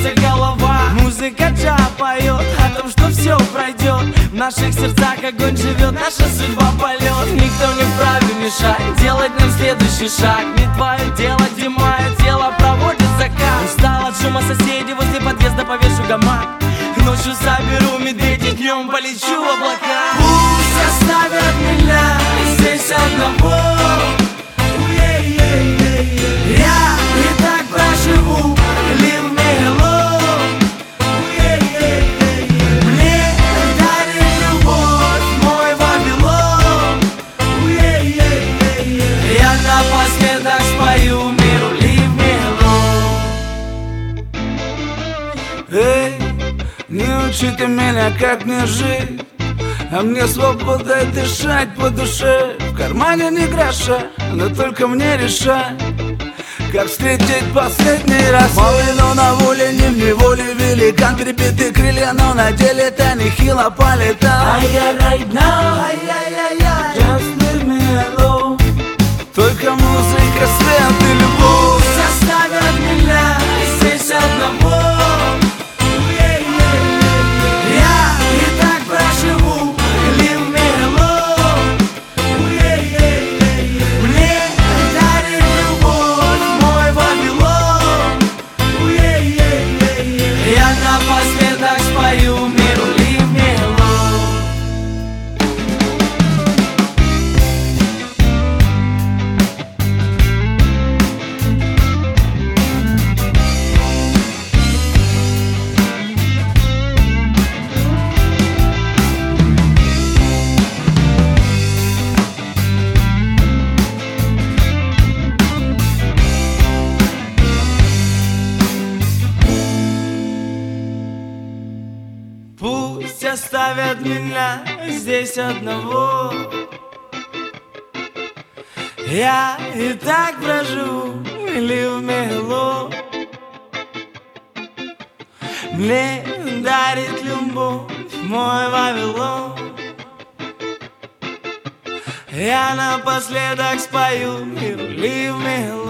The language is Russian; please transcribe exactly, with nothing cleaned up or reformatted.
кружится голова. Музыка джа поет о том, что все пройдет. В наших сердцах огонь живет, наша судьба полет. Никто не вправе мешать делать нам следующий шаг. Не твое дело, где мое тело проводит закат. Устал от шума соседей, возле подъезда повешу гамак. Ночью соберу медведей, днем полечу в облака. Пусть оставят меня здесь одного. Я и так проживу, leave me alone. Мне дарит любовь мой Вавилон. Я напоследок спою миру, leave me alone. Эй, не учите меня, как мне жить, а мне свободой дышать по душе. В кармане ни гроша, но только мне решать, как встретить последний раз. Мало на воле, не в неволе, великан, перебитые крылья, но на деле это нехило полетал. А я right now, ай-яй-яй-яй, just leave me alone. Только музыка, свет и любовь. пусть оставят меня здесь одного. Я и так проживу, leave me alone. Мне дарит любовь мой Вавилон. Я напоследок спою миру, leave me alone. Пусть оставят меня здесь одного. Я и так проживу, leave me alone. Мне дарит любовь мой Вавилон. Я напоследок спою миру, leave me alone.